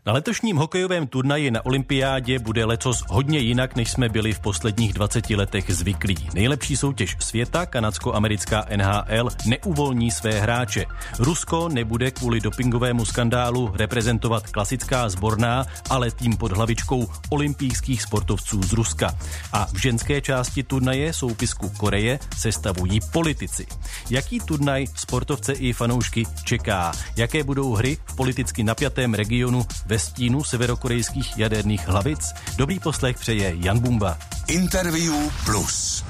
Na letošním hokejovém turnaji na olympiádě bude letos hodně jinak, než jsme byli v posledních 20 letech zvyklí. Nejlepší soutěž světa, kanadsko-americká NHL, neuvolní své hráče. Rusko nebude kvůli dopingovému skandálu reprezentovat klasická sborná, ale tým pod hlavičkou olympijských sportovců z Ruska. A v ženské části turnaje soupisku Koreje sestavují politici. Jaký turnaj sportovce i fanoušky čeká? Jaké budou hry v politicky napjatém regionu ve stínu severokorejských jaderných hlavic? Dobrý poslech přeje Jan Bumba. Interview Plus.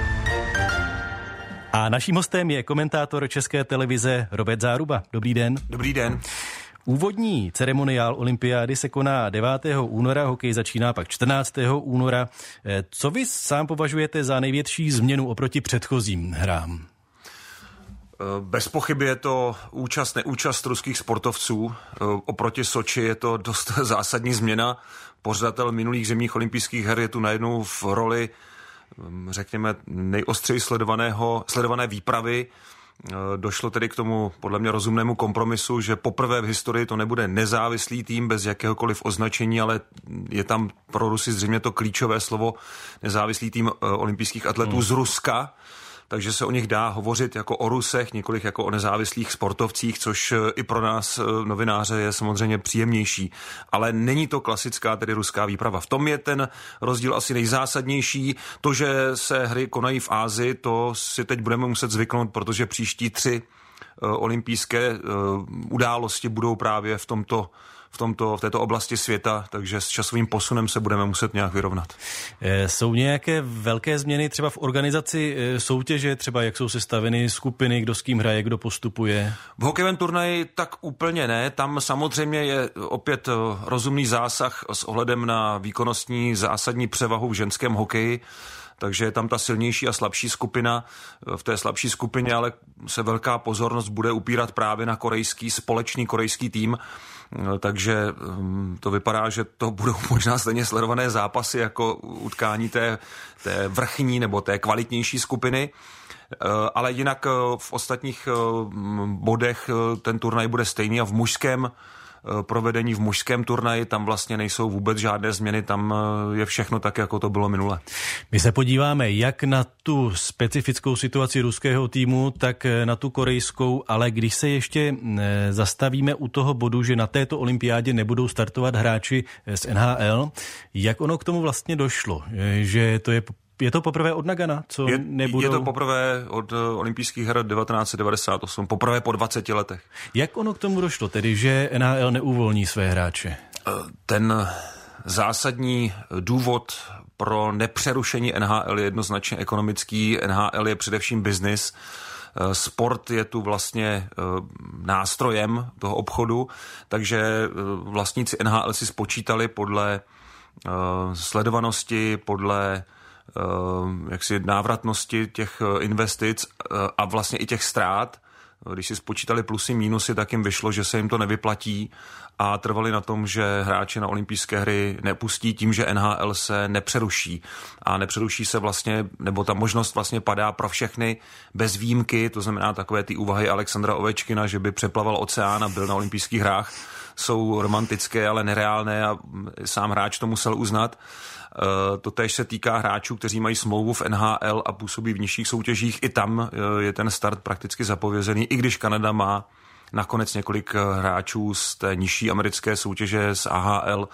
A naším hostem je komentátor České televize Robert Záruba. Dobrý den. Dobrý den. Úvodní ceremoniál olympiády se koná 9. února, hokej začíná pak 14. února. Co vy sám považujete za největší změnu oproti předchozím hrám? Bez pochyby je to neúčast ruských sportovců. Oproti Soči je to dost zásadní změna. Pořadatel minulých zimních olympijských her je tu najednou v roli, řekněme, nejostřeji sledované výpravy. Došlo tedy k tomu podle mě rozumnému kompromisu, že poprvé v historii to nebude nezávislý tým bez jakéhokoliv označení, ale je tam pro Rusy zřejmě to klíčové slovo nezávislý tým olympijských atletů z Ruska. Takže se o nich dá hovořit jako o Rusech, nikoliv jako o nezávislých sportovcích, což i pro nás novináře je samozřejmě příjemnější. Ale není to klasická, tedy ruská výprava. V tom je ten rozdíl asi nejzásadnější. To, že se hry konají v Asii, to si teď budeme muset zvyknout, protože příští 3 olympijské události budou právě v této oblasti světa, takže s časovým posunem se budeme muset nějak vyrovnat. Jsou nějaké velké změny třeba v organizaci soutěže, třeba jak jsou sestaveny skupiny, kdo s kým hraje, kdo postupuje? V hokejovém turnaji tak úplně ne. Tam samozřejmě je opět rozumný zásah s ohledem na výkonnostní zásadní převahu v ženském hokeji. Takže je tam ta silnější a slabší skupina. V té slabší skupině ale se velká pozornost bude upírat právě na společný korejský tým. Takže to vypadá, že to budou možná stejně sledované zápasy jako utkání té vrchní nebo té kvalitnější skupiny. Ale jinak v ostatních bodech ten turnaj bude stejný a v mužském turnaji tam vlastně nejsou vůbec žádné změny, tam je všechno tak, jako to bylo minule. My se podíváme jak na tu specifickou situaci ruského týmu, tak na tu korejskou, ale když se ještě zastavíme u toho bodu, že na této olympiádě nebudou startovat hráči z NHL, jak ono k tomu vlastně došlo? Že to je to poprvé od Nagana, co nebudou? Je to poprvé od olympijských her 1998, poprvé po 20 letech. Jak ono k tomu došlo, tedy že NHL neuvolní své hráče? Ten zásadní důvod pro nepřerušení NHL je jednoznačně ekonomický. NHL je především biznis. Sport je tu vlastně nástrojem toho obchodu, takže vlastníci NHL si spočítali podle sledovanosti, podle jaksi návratnosti těch investic a vlastně i těch ztrát. Když si spočítali plusy, mínusy, tak jim vyšlo, že se jim to nevyplatí a trvali na tom, že hráči na olympijské hry nepustí tím, že NHL se nepřeruší. A nepřeruší se vlastně, nebo ta možnost vlastně padá pro všechny bez výjimky, to znamená takové ty úvahy Alexandra Ovečkina, že by přeplaval oceán a byl na olympijských hrách, jsou romantické, ale nereálné a sám hráč to musel uznat. Totéž se týká hráčů, kteří mají smlouvu v NHL a působí v nižších soutěžích. I tam je ten start prakticky zapovězený, i když Kanada má nakonec několik hráčů z té nižší americké soutěže z AHL.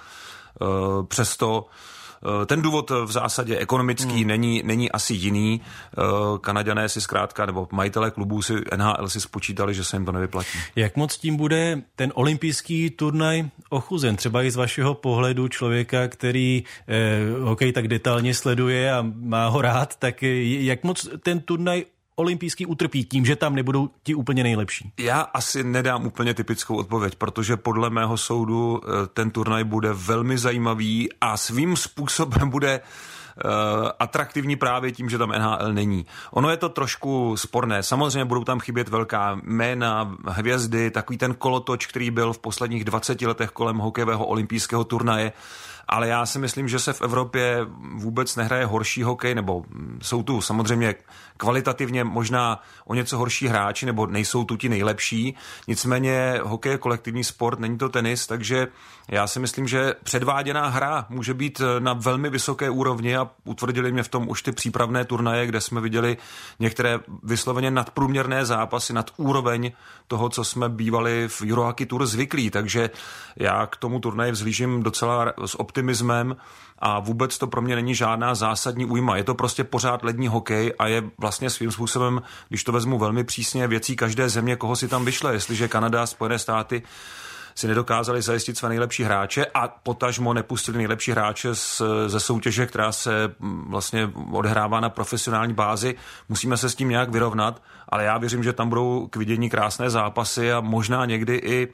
Přesto ten důvod v zásadě ekonomický není asi jiný. Kanaďané si zkrátka, nebo majitelé klubů si NHL si spočítali, že se jim to nevyplatí. Jak moc tím bude ten olympijský turnaj ochuzen? Třeba i z vašeho pohledu člověka, který hokej tak detailně sleduje a má ho rád, tak jak moc ten turnaj olympijský utrpí tím, že tam nebudou ti úplně nejlepší? Já asi nedám úplně typickou odpověď, protože podle mého soudu ten turnaj bude velmi zajímavý a svým způsobem bude atraktivní právě tím, že tam NHL není. Ono je to trošku sporné. Samozřejmě budou tam chybět velká jména, hvězdy, takový ten kolotoč, který byl v posledních 20 letech kolem hokejového olympijského turnaje. Ale já si myslím, že se v Evropě vůbec nehraje horší hokej, nebo jsou tu samozřejmě kvalitativně možná o něco horší hráči, nebo nejsou tu ti nejlepší. Nicméně hokej je kolektivní sport, není to tenis, takže já si myslím, že předváděná hra může být na velmi vysoké úrovni a utvrdili mě v tom už ty přípravné turnaje, kde jsme viděli některé vysloveně nadprůměrné zápasy, nad úroveň toho, co jsme bývali v Eurohockey Tour zvyklí. Takže já k tomu turnaji vzhlížím docela s optimismem a vůbec to pro mě není žádná zásadní újma. Je to prostě pořád lední hokej a je vlastně svým způsobem, když to vezmu velmi přísně, věcí každé země, koho si tam vyšle. Jestliže Kanada, Spojené státy si nedokázali zajistit své nejlepší hráče a potažmo nepustili nejlepší hráče ze soutěže, která se vlastně odehrává na profesionální bázi. Musíme se s tím nějak vyrovnat, ale já věřím, že tam budou k vidění krásné zápasy a možná někdy i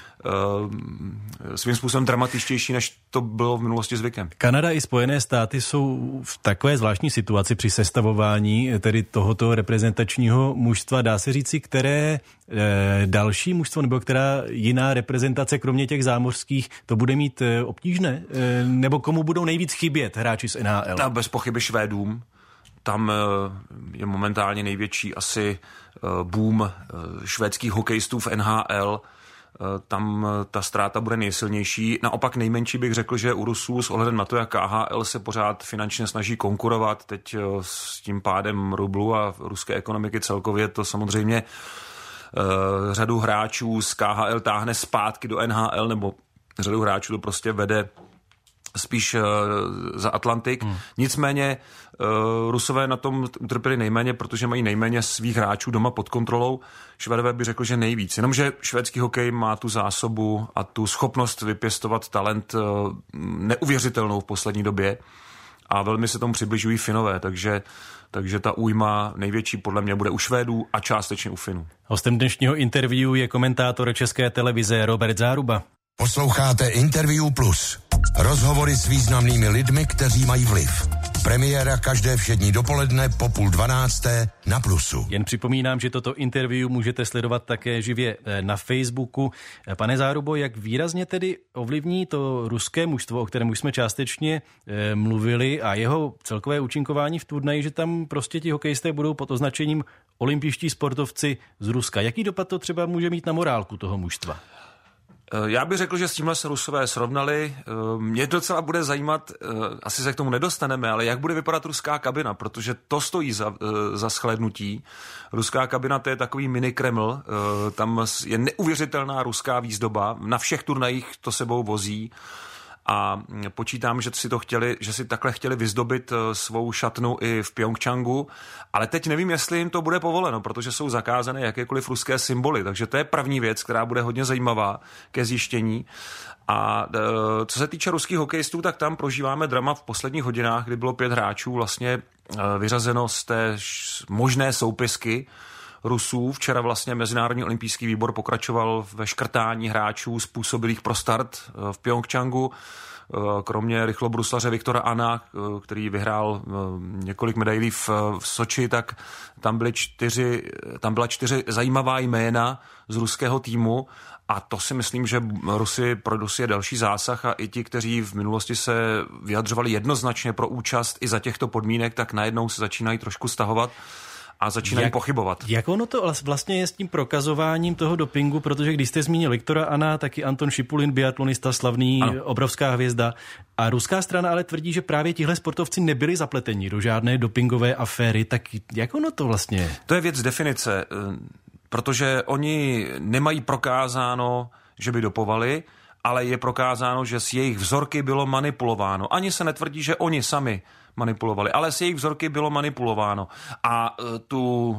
svým způsobem dramatičtější, než to bylo v minulosti zvykem. Kanada i Spojené státy jsou v takové zvláštní situaci při sestavování tedy tohoto reprezentačního mužstva. Dá se říci, které další mužstvo nebo která jiná reprezentace, kromě těch zámořských, to bude mít obtížné? Nebo komu budou nejvíc chybět hráči z NHL? Tam bez pochyby Švédům. Tam je momentálně největší asi boom švédských hokejistů v NHL. Tam ta ztráta bude nejsilnější. Naopak nejmenší bych řekl, že u Rusů s ohledem na to, jak KHL se pořád finančně snaží konkurovat, teď s tím pádem rublu a ruské ekonomiky celkově to samozřejmě řadu hráčů z KHL táhne zpátky do NHL, nebo řadu hráčů to prostě vede spíš za Atlantik. Nicméně Rusové na tom utrpěli nejméně, protože mají nejméně svých hráčů doma pod kontrolou. Švédové by řekl, že nejvíc. Jenomže švédský hokej má tu zásobu a tu schopnost vypěstovat talent neuvěřitelnou v poslední době a velmi se tomu přibližují Finové, takže ta újma největší podle mě bude u Švédů a částečně u Finů. Hostem dnešního interview je komentátor České televize Robert Záruba. Posloucháte Interview Plus. Rozhovory s významnými lidmi, kteří mají vliv. Premiéra každé všední dopoledne po 11:30 na Plusu. Jen připomínám, že toto interview můžete sledovat také živě na Facebooku. Pane Zárubo, jak výrazně tedy ovlivní to ruské mužstvo, o kterém už jsme částečně mluvili, a jeho celkové účinkování v turnaji, že tam prostě ti hokejisté budou pod označením olympijští sportovci z Ruska. Jaký dopad to třeba může mít na morálku toho mužstva? Já bych řekl, že s tímhle se Rusové srovnali. Mě docela bude zajímat, asi se k tomu nedostaneme, ale jak bude vypadat ruská kabina, protože to stojí za shlédnutí. Ruská kabina, to je takový mini Kreml, tam je neuvěřitelná ruská výzdoba, na všech turnajích to sebou vozí. A počítám, že si takhle chtěli vyzdobit svou šatnu i v Pyeongchangu, ale teď nevím, jestli jim to bude povoleno, protože jsou zakázané jakékoliv ruské symboly, takže to je první věc, která bude hodně zajímavá ke zjištění. A co se týče ruských hokejistů, tak tam prožíváme drama v posledních hodinách, kdy bylo 5 hráčů vlastně vyřazeno z té možné soupisky Rusů. Včera vlastně Mezinárodní olympijský výbor pokračoval ve škrtání hráčů způsobilých pro start v Pyeongchangu. Kromě rychlobruslaře Viktora Ana, který vyhrál několik medailí v Soči, tak tam byla 4 zajímavá jména z ruského týmu. A to si myslím, že pro Rusy je další zásah a i ti, kteří v minulosti se vyjadřovali jednoznačně pro účast i za těchto podmínek, tak najednou se začínají trošku stahovat a začínají pochybovat. Jak ono to vlastně je s tím prokazováním toho dopingu, protože když jste zmínil Viktora Ana, taky Anton Šipulin, biatlonista slavný, ano, obrovská hvězda. A ruská strana ale tvrdí, že právě tihle sportovci nebyli zapleteni do žádné dopingové aféry. Tak jak ono to vlastně je? To je věc definice, protože oni nemají prokázáno, že by dopovali, ale je prokázáno, že s jejich vzorky bylo manipulováno. Ani se netvrdí, že oni sami manipulovali, ale s jejich vzorky bylo manipulováno. A tu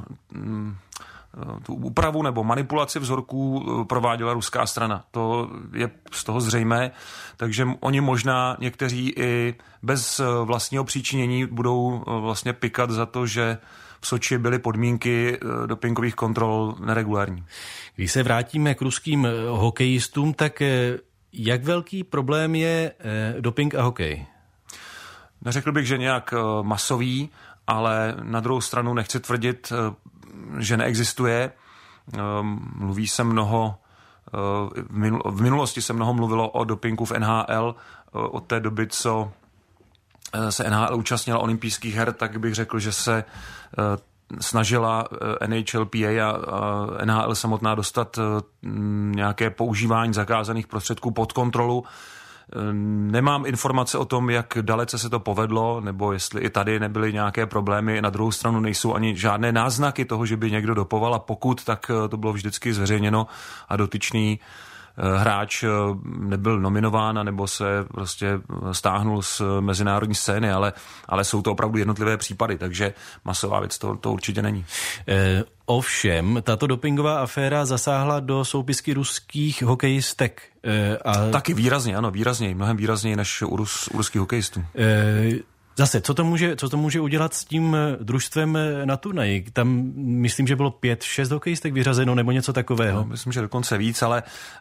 úpravu nebo manipulaci vzorků prováděla ruská strana. To je z toho zřejmé, takže oni možná někteří i bez vlastního příčinění budou vlastně pikat za to, že v Soči byly podmínky dopingových kontrol neregulární. Když se vrátíme k ruským hokejistům, tak jak velký problém je doping a hokej? Neřekl bych, že nějak masový, ale na druhou stranu nechci tvrdit, že neexistuje. Mluví se mnoho, v minulosti se mnoho mluvilo o dopingu v NHL. Od té doby, co se NHL účastnila olympijských her, tak bych řekl, že se snažila NHLPA a NHL samotná dostat nějaké používání zakázaných prostředků pod kontrolu. Nemám informace o tom, jak dalece se to povedlo, nebo jestli i tady nebyly nějaké problémy. Na druhou stranu nejsou ani žádné náznaky toho, že by někdo dopoval, a pokud, tak to bylo vždycky zveřejněno a dotyčný hráč nebyl nominován nebo se prostě stáhnul z mezinárodní scény, ale jsou to opravdu jednotlivé případy, takže masová věc to určitě není. Ovšem, tato dopingová aféra zasáhla do soupisky ruských hokejistek. Taky výrazně, ano, výrazněji, mnohem výrazněji než u ruských hokejistů. Zase, co to může udělat s tím družstvem na turnaji? Tam myslím, že bylo 5-6 hokejistek vyřazeno nebo něco takového. No, myslím, že dokonce víc, ale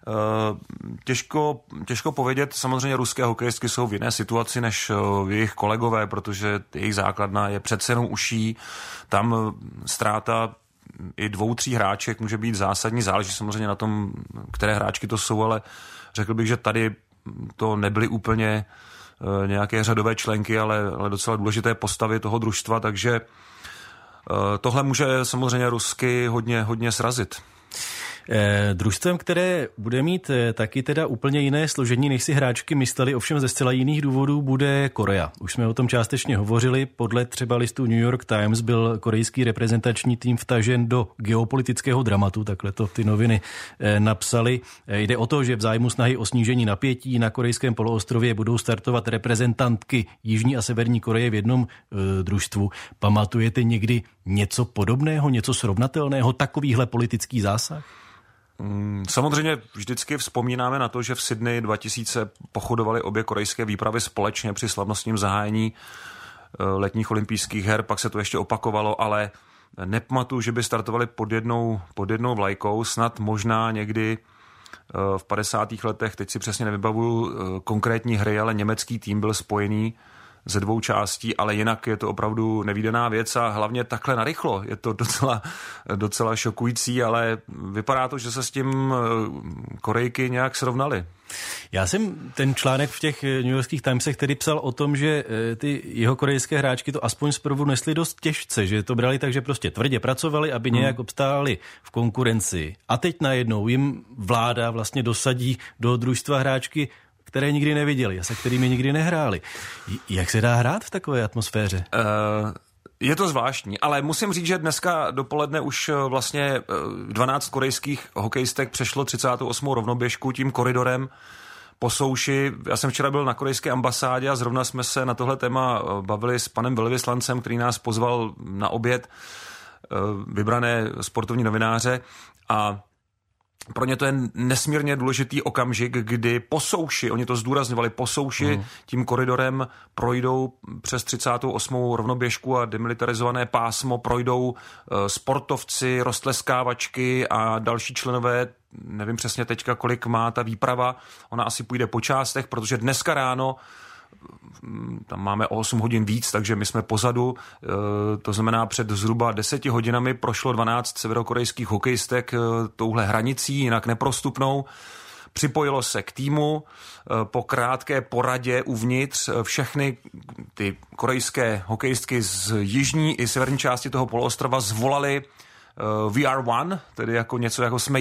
těžko povědět. Samozřejmě ruské hokejistky jsou v jiné situaci než jejich kolegové, protože jejich základna je přece jenom uší. Tam ztráta i 2-3 hráček může být zásadní. Záleží samozřejmě na tom, které hráčky to jsou, ale řekl bych, že tady to nebyly úplně nějaké řadové členky, ale docela důležité postavy toho družstva, takže tohle může samozřejmě Rusky hodně srazit. Družstvem, které bude mít taky teda úplně jiné složení, než si hráčky mysleli, ovšem ze zcela jiných důvodů, bude Korea. Už jsme o tom částečně hovořili. Podle třeba listu New York Times byl korejský reprezentační tým vtažen do geopolitického dramatu, takhle to ty noviny napsali. Jde o to, že v zájmu snahy o snížení napětí na korejském poloostrově budou startovat reprezentantky Jižní a Severní Koreje v jednom družstvu. Pamatujete někdy něco podobného, něco srovnatelného, takovýhle politický zásah? Samozřejmě vždycky vzpomínáme na to, že v Sydney 2000 pochodovaly obě korejské výpravy společně při slavnostním zahájení letních olympijských her, pak se to ještě opakovalo, ale nepamatuju, že by startovali pod jednou vlajkou, snad možná někdy v 50. letech, teď si přesně nevybavuju konkrétní hry, ale německý tým byl spojený ze 2 částí, ale jinak je to opravdu nevídaná věc a hlavně takhle narychlo. Je to docela šokující, ale vypadá to, že se s tím Korejky nějak srovnali. Já jsem ten článek v těch New Yorkských Timesech tedy psal o tom, že ty jeho korejské hráčky to aspoň zprvu nesly dost těžce, že to brali tak, že prostě tvrdě pracovali, aby nějak obstáli v konkurenci. A teď najednou jim vláda vlastně dosadí do družstva hráčky, které nikdy neviděli a se kterými nikdy nehráli. Jak se dá hrát v takové atmosféře? Je to zvláštní, ale musím říct, že dneska dopoledne už vlastně 12 korejských hokejistek přešlo 38. rovnoběžku tím koridorem po souši. Já jsem včera byl na korejské ambasádě a zrovna jsme se na tohle téma bavili s panem velvyslancem, který nás pozval na oběd, vybrané sportovní novináře, a pro ně to je nesmírně důležitý okamžik, kdy po souši, oni to zdůrazňovali, po souši tím koridorem projdou přes 38. rovnoběžku a demilitarizované pásmo, projdou sportovci, roztleskávačky a další členové, nevím přesně teďka, kolik má ta výprava, ona asi půjde po částech, protože dneska ráno tam máme o 8 hodin víc, takže my jsme pozadu, to znamená před zhruba 10 hodinami prošlo 12 severokorejských hokejistek touhle hranicí, jinak neprostupnou. Připojilo se k týmu, po krátké poradě uvnitř všechny ty korejské hokejistky z jižní i severní části toho poloostrova zvolali We are one, tedy jako něco jako jsme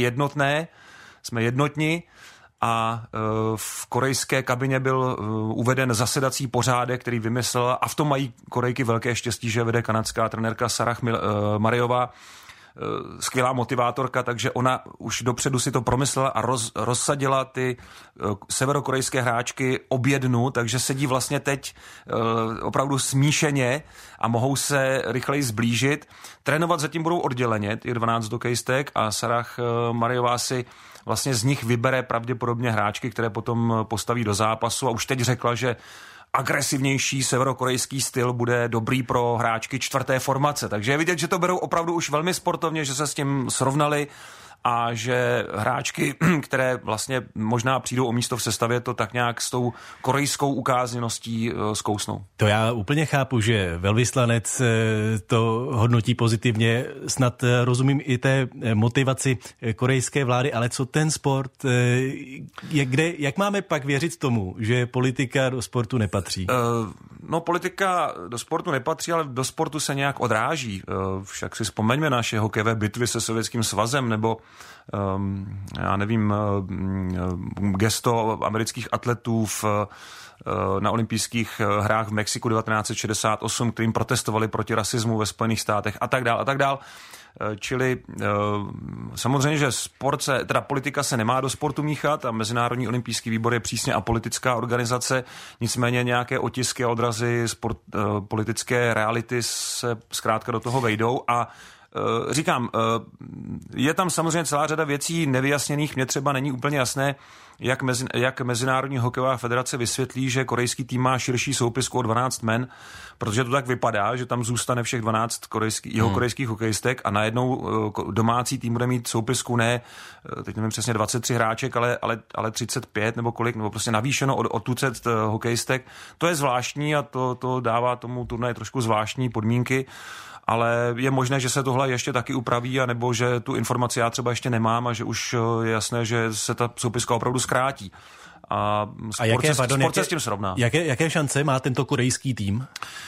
jednotní. A v korejské kabině byl uveden zasedací pořádek, který vymyslela, a v tom mají Korejky velké štěstí, že vede kanadská trenérka Sarah Mariová, skvělá motivátorka, takže ona už dopředu si to promyslela a rozsadila ty severokorejské hráčky obě dnu, takže sedí vlastně teď opravdu smíšeně a mohou se rychleji zblížit. Trénovat zatím budou odděleně, těch 12 hokejistek, a Sarah Mariová si vlastně z nich vybere pravděpodobně hráčky, které potom postaví do zápasu, a už teď řekla, že agresivnější severokorejský styl bude dobrý pro hráčky 4. formace. Takže je vidět, že to berou opravdu už velmi sportovně, že se s tím srovnali a že hráčky, které vlastně možná přijdou o místo v sestavě, to tak nějak s tou korejskou ukázněností zkousnou. To já úplně chápu, že velvyslanec to hodnotí pozitivně, snad rozumím i té motivaci korejské vlády, ale co ten sport, jak máme pak věřit tomu, že politika do sportu nepatří? No, politika do sportu nepatří, ale do sportu se nějak odráží. Však si vzpomeňme naše hokejové bitvy se Sovětským svazem, nebo já nevím, gesto amerických atletů na olympijských hrách v Mexiku 1968, kterým protestovali proti rasismu ve Spojených státech a tak dál. Čili samozřejmě, že politika se nemá do sportu míchat a Mezinárodní olympijský výbor je přísně apolitická organizace, nicméně nějaké otisky a odrazy politické reality se zkrátka do toho vejdou a říkám, je tam samozřejmě celá řada věcí nevyjasněných. Mně třeba není úplně jasné, jak Mezinárodní hokejová federace vysvětlí, že korejský tým má širší soupisku o 12 men, protože to tak vypadá, že tam zůstane všech 12 jihokorejských hokejistek a najednou domácí tým bude mít soupisku ne, teď nevím přesně 23 hráček, ale 35 nebo kolik, nebo prostě navýšeno o tucet hokejistek. To je zvláštní a to dává tomu turnaji trošku zvláštní podmínky. Ale je možné, že se tohle ještě taky upraví, anebo že tu informaci já třeba ještě nemám a že už je jasné, že se ta soupiska opravdu zkrátí. A sport se s tím srovná. Jaké šance má tento korejský tým?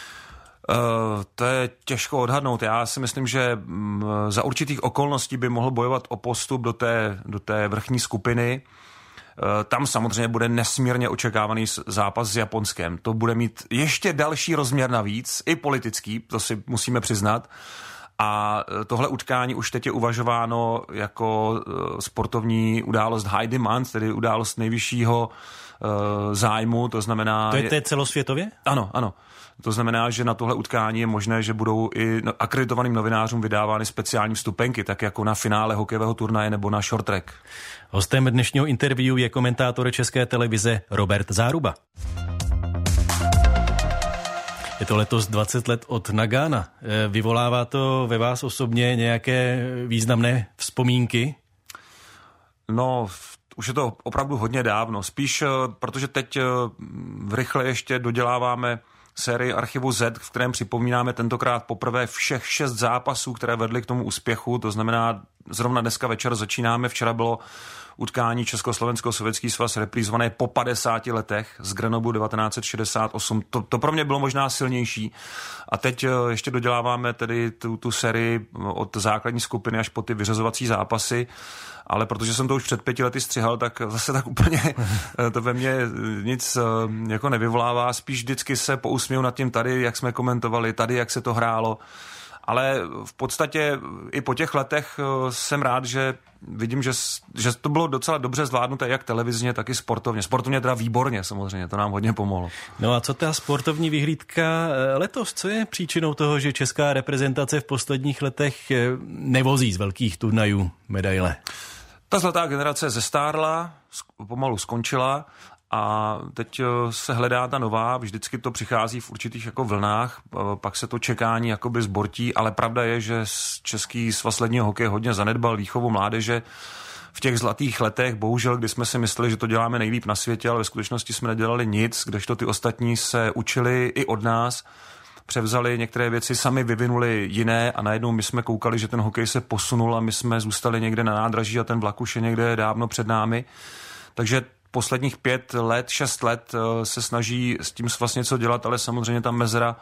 To je těžko odhadnout. Já si myslím, že za určitých okolností by mohl bojovat o postup do té vrchní skupiny. Tam samozřejmě bude nesmírně očekávaný zápas s Japonskem. To bude mít ještě další rozměr navíc, i politický, to si musíme přiznat. A tohle utkání už teď je uvažováno jako sportovní událost high demand, tedy událost nejvyššího zájmu, to znamená... To je celosvětově? Ano. To znamená, že na tohle utkání je možné, že budou i akreditovaným novinářům vydávány speciální vstupenky, tak jako na finále hokejového turnaje nebo na short track. Hostem dnešního interview je komentátor České televize Robert Záruba. Je to letos 20 let od Nagana. Vyvolává to ve vás osobně nějaké významné vzpomínky? No, už je to opravdu hodně dávno. Spíš, protože teď rychle ještě doděláváme sérii Archivu Z, v kterém připomínáme tentokrát poprvé všech 6 zápasů, které vedly k tomu úspěchu. To znamená, zrovna dneska večer začínáme. Včera bylo utkání Československo-Sovětský svaz reprízované po 50 letech z Grenobu 1968. To pro mě bylo možná silnější. A teď ještě doděláváme tedy tu sérii od základní skupiny až po ty vyřazovací zápasy. Ale protože jsem to už před 5 lety střihal, tak zase tak úplně to ve mně nic jako nevyvolává. Spíš vždycky se pousměju nad tím tady, jak jsme komentovali, tady, jak se to hrálo. Ale v podstatě i po těch letech jsem rád, že vidím, že to bylo docela dobře zvládnuté jak televizně, tak i sportovně. Sportovně teda výborně samozřejmě, to nám hodně pomohlo. No a co ta sportovní vyhlídka letos? Co je příčinou toho, že česká reprezentace v posledních letech nevozí z velkých turnajů medaile? Ta zlatá generace zestárla, pomalu skončila a teď se hledá ta nová, vždycky to přichází v určitých jako vlnách, pak se to čekání jakoby zbortí, ale pravda je, že Český svaz ledního hokeje hodně zanedbal výchovu mládeže v těch zlatých letech, bohužel, kdy jsme si mysleli, že to děláme nejlíp na světě, ale ve skutečnosti jsme nedělali nic, kdežto ty ostatní se učili i od nás, převzali některé věci, sami vyvinuli jiné a najednou my jsme koukali, že ten hokej se posunul a my jsme zůstali někde na nádraží a ten vlak už je někde dávno před námi. Takže posledních 5 let, 6 let se snaží s tím svaz něco dělat, ale samozřejmě ta mezera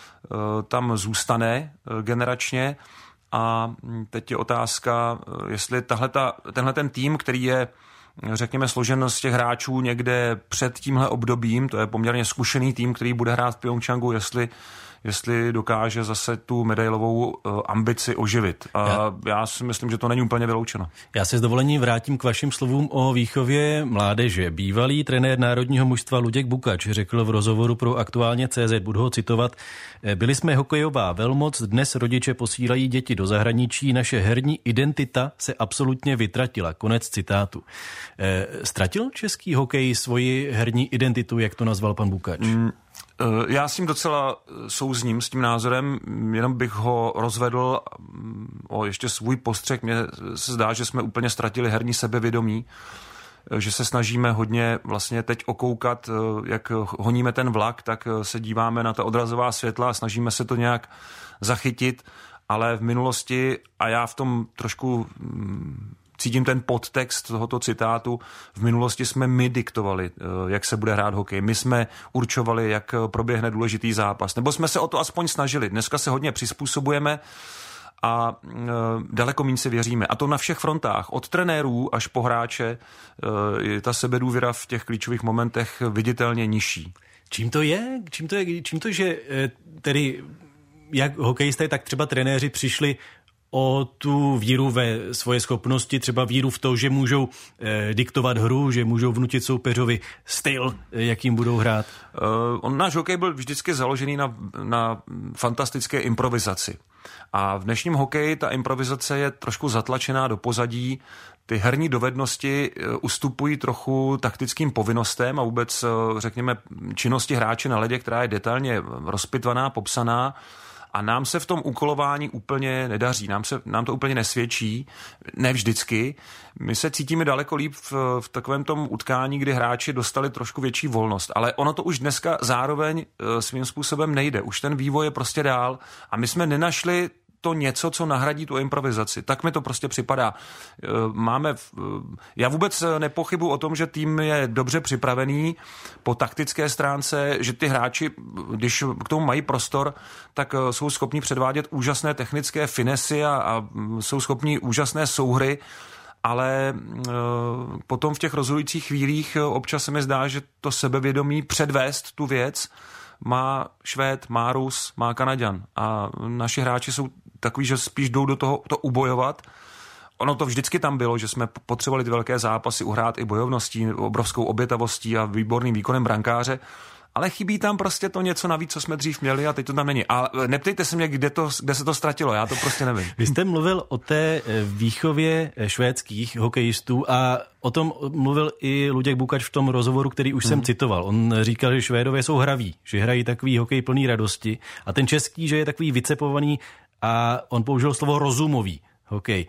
tam zůstane generačně a teď je otázka, jestli tenhle ten tým, který je řekněme složen z těch hráčů někde před tímhle obdobím, to je poměrně zkušený tým, který bude hrát v Pyeongchangu, jestli dokáže zase tu medailovou ambici oživit. A já si myslím, že to není úplně vyloučeno. Já se s dovolením vrátím k vašim slovům o výchově mládeže. Bývalý trenér národního mužstva Luděk Bukač řekl v rozhovoru pro Aktuálně.cz, budu ho citovat, byli jsme hokejová velmoc, dnes rodiče posílají děti do zahraničí, naše herní identita se absolutně vytratila. Konec citátu. Ztratil český hokej svoji herní identitu, jak to nazval pan Bukač? Já s tím docela souzním, s tím názorem, jenom bych ho rozvedl o ještě svůj postřeh. Mně se zdá, že jsme úplně ztratili herní sebevědomí, že se snažíme hodně vlastně teď okoukat, jak honíme ten vlak, tak se díváme na ta odrazová světla a snažíme se to nějak zachytit, ale v minulosti, a já v tom trošku cítím ten podtext tohoto citátu, v minulosti jsme my diktovali, jak se bude hrát hokej. My jsme určovali, jak proběhne důležitý zápas. Nebo jsme se o to aspoň snažili. Dneska se hodně přizpůsobujeme a daleko méně si věříme. A to na všech frontách. Od trenérů až po hráče je ta sebedůvěra v těch klíčových momentech viditelně nižší. Čím to je? Čím to, že tedy jak hokejisté, tak třeba trenéři přišli o tu víru ve svoje schopnosti, třeba víru v to, že můžou diktovat hru, že můžou vnutit soupeřovi styl, jakým budou hrát? Náš hokej byl vždycky založený na fantastické improvizaci. A v dnešním hokeji ta improvizace je trošku zatlačená do pozadí. Ty herní dovednosti ustupují trochu taktickým povinnostem a vůbec, řekněme, činnosti hráče na ledě, která je detailně rozpitvaná, popsaná. A nám se v tom úkolování úplně nedaří, nám to úplně nesvědčí, ne vždycky. My se cítíme daleko líp v takovém tom utkání, kdy hráči dostali trošku větší volnost, ale ono to už dneska zároveň svým způsobem nejde. Už ten vývoj je prostě dál a my jsme nenašli to něco, co nahradí tu improvizaci. Tak mi to prostě připadá. Já vůbec nepochybuji o tom, že tým je dobře připravený po taktické stránce, že ty hráči, když k tomu mají prostor, tak jsou schopni předvádět úžasné technické finesy a jsou schopni úžasné souhry, ale potom v těch rozhodujících chvílích občas se mi zdá, že to sebevědomí předvést tu věc má Švéd, má Rus, má Kanaďan a naši hráči jsou takový, že spíš jdou do toho to ubojovat. Ono to vždycky tam bylo, že jsme potřebovali ty velké zápasy uhrát i bojovností, obrovskou obětavostí a výborným výkonem brankáře, ale chybí tam prostě to něco navíc, co jsme dřív měli a teď to tam není. A neptejte se mě, kde se to ztratilo, já to prostě nevím. Vy jste mluvil o té výchově švédských hokejistů a o tom mluvil i Luděk Bukač v tom rozhovoru, který už jsem citoval. On říkal, že Švédové jsou hraví, že hrají takový hokej plný radosti a ten český, že je takový vycepovaný a on použil slovo rozumový hokej.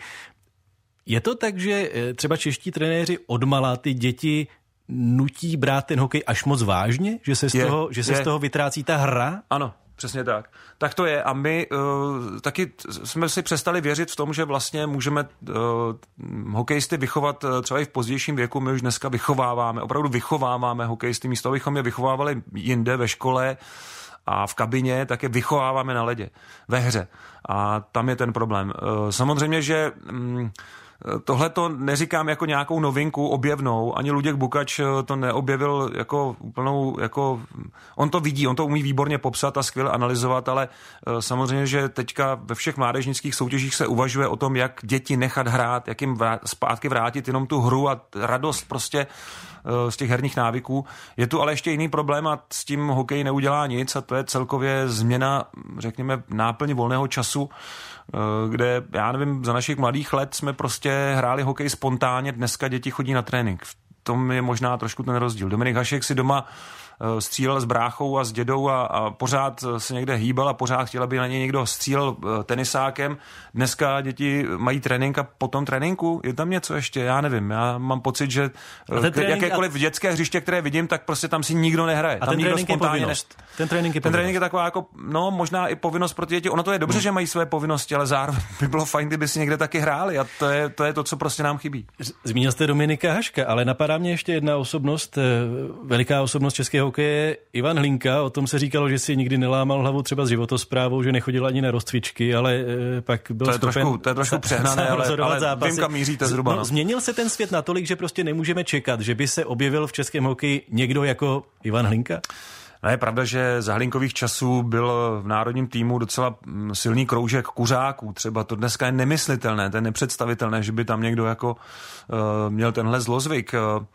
Je to tak, že třeba čeští trenéři odmala ty děti nutí brát ten hokej až moc vážně? Že se z toho vytrácí ta hra? Ano, přesně tak. Tak to je a my taky jsme si přestali věřit v tom, že vlastně můžeme hokejisty vychovat třeba i v pozdějším věku. My už dneska opravdu vychováváme hokejisty místo, abychom je vychovávali jinde ve škole a v kabině, tak je vychováváme na ledě, ve hře. A tam je ten problém. Samozřejmě, že tohle to neříkám jako nějakou novinku objevnou, ani Luděk Bukač to neobjevil jako úplnou, on to vidí, on to umí výborně popsat a skvěle analyzovat, ale samozřejmě, že teďka ve všech mládežnických soutěžích se uvažuje o tom, jak děti nechat hrát, jak jim zpátky vrátit jenom tu hru a radost prostě z těch herních návyků. Je tu ale ještě jiný problém a s tím hokej neudělá nic a to je celkově změna, řekněme, náplň volného času, kde, já nevím, za našich mladých let jsme prostě hráli hokej spontánně, dneska děti chodí na trénink. V tom je možná trošku ten rozdíl. Dominik Hašek si doma střílel s bráchou a s dědou a pořád se někde hýbal a pořád chtěl, aby na něj někdo střílel tenisákem. Dneska děti mají trénink a po tom tréninku je tam něco ještě, já nevím. Já mám pocit, že jakékoliv dětské hřiště, které vidím, tak prostě tam si nikdo nehraje. A tam ten trénink je povinnost. Ten trénink je taková jako, no možná i povinnost pro ty děti. Ono to je dobře, že mají své povinnosti, ale zároveň by bylo fajn, kdyby si někde taky hráli a to je to, co prostě nám chybí. Zmínil jste Dominika Haška, ale napadá mě ještě jedna osobnost, veliká osobnost českého hokeje, Ivan Hlinka. O tom se říkalo, že si nikdy nelámal hlavu třeba s životosprávou, že nechodil ani na rozcvičky, ale pak byl schopen. To je trošku přehnané, ale vím, kam míříte zhruba. No, změnil se ten svět natolik, že prostě nemůžeme čekat, že by se objevil v českém hokeji někdo jako Ivan Hlinka? No je pravda, že za Hlinkových časů byl v národním týmu docela silný kroužek kuřáků. Třeba to dneska je nemyslitelné, to je nepředstavitelné, že by tam někdo jako měl tenhle zlozvyk.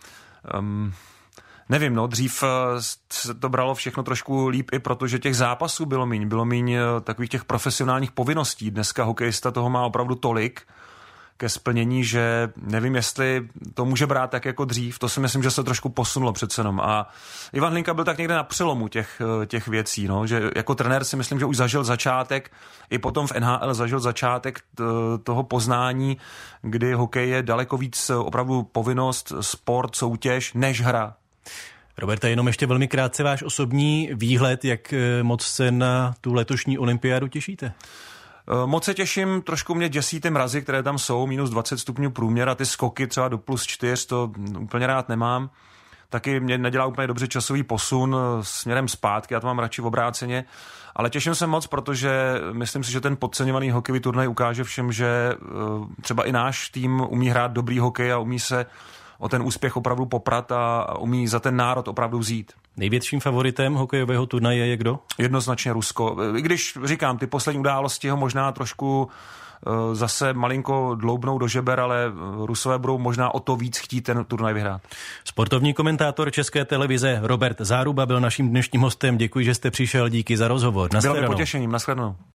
Nevím, no, dřív se to bralo všechno trošku líp i protože těch zápasů bylo míň takových těch profesionálních povinností. Dneska hokejista toho má opravdu tolik, ke splnění, že nevím, jestli to může brát tak jako dřív. To si myslím, že se trošku posunulo přece jenom. A Ivan Hlinka byl tak někde na přelomu těch věcí, no, že jako trenér si myslím, že už zažil začátek, i potom v NHL zažil začátek toho poznání, kdy hokej je daleko víc opravdu povinnost, sport, soutěž, než hra. Roberte, jenom ještě velmi krátce váš osobní výhled, jak moc se na tu letošní olympiádu těšíte? Moc se těším, trošku mě děsí ty mrazy, které tam jsou, minus 20 stupňů průměr a ty skoky třeba do plus 4, to úplně rád nemám. Taky mě nedělá úplně dobře časový posun směrem zpátky, já to mám radši v obráceně. Ale těším se moc, protože myslím si, že ten podceňovaný hokejový turnaj ukáže všem, že třeba i náš tým umí hrát dobrý hokej a umí se o ten úspěch opravdu poprat a umí za ten národ opravdu vzít. Největším favoritem hokejového turnaje je kdo? Jednoznačně Rusko. I když říkám, ty poslední události ho možná trošku zase malinko dloubnou do žeber, ale Rusové budou možná o to víc chtít ten turnaj vyhrát. Sportovní komentátor České televize Robert Záruba byl naším dnešním hostem. Děkuji, že jste přišel, díky za rozhovor. Bylo mi potěšením, nashledanou.